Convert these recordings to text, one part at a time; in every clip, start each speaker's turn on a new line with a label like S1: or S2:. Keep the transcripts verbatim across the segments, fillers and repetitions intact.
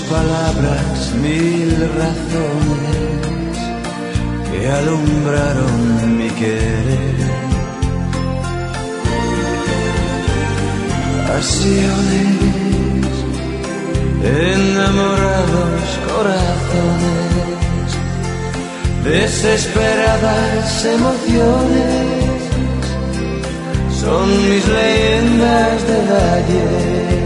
S1: palabras mil razones que alumbraron mi querer. Pasiones, enamorados corazones, desesperadas emociones, son mis leyendas del ayer.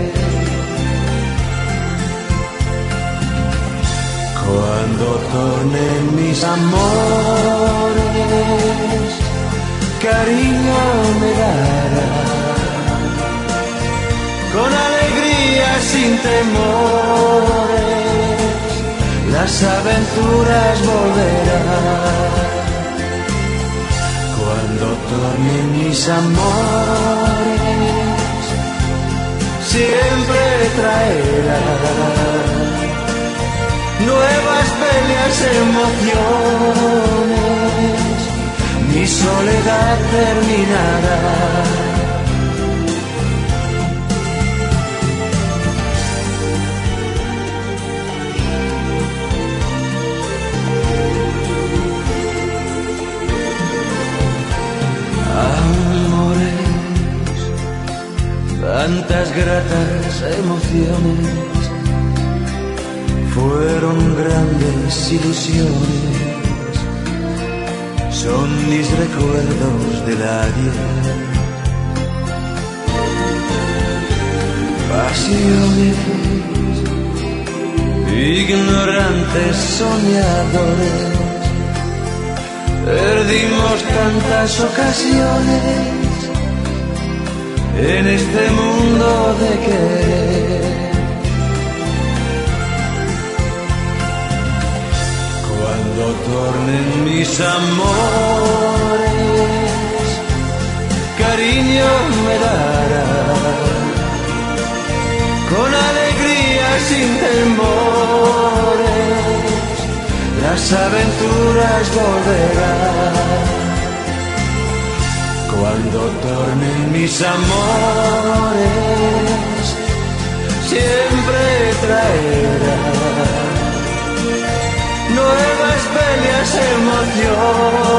S1: Cuando tornen mis amores, cariño me darás, con alegría sin temores, las aventuras volverán. Cuando tornen mis amores, siempre traerás nuevas bellas emociones, mi soledad terminará. Amores, tantas gratas emociones, fueron grandes ilusiones, son mis recuerdos del ayer. Pasiones, ignorantes soñadores, perdimos tantas ocasiones en este mundo de querer. Cuando tornen mis amores, cariño me darás, con alegría sin temores, las aventuras volverán. Cuando tornen mis amores, siempre traerás nuevas bellas emociones,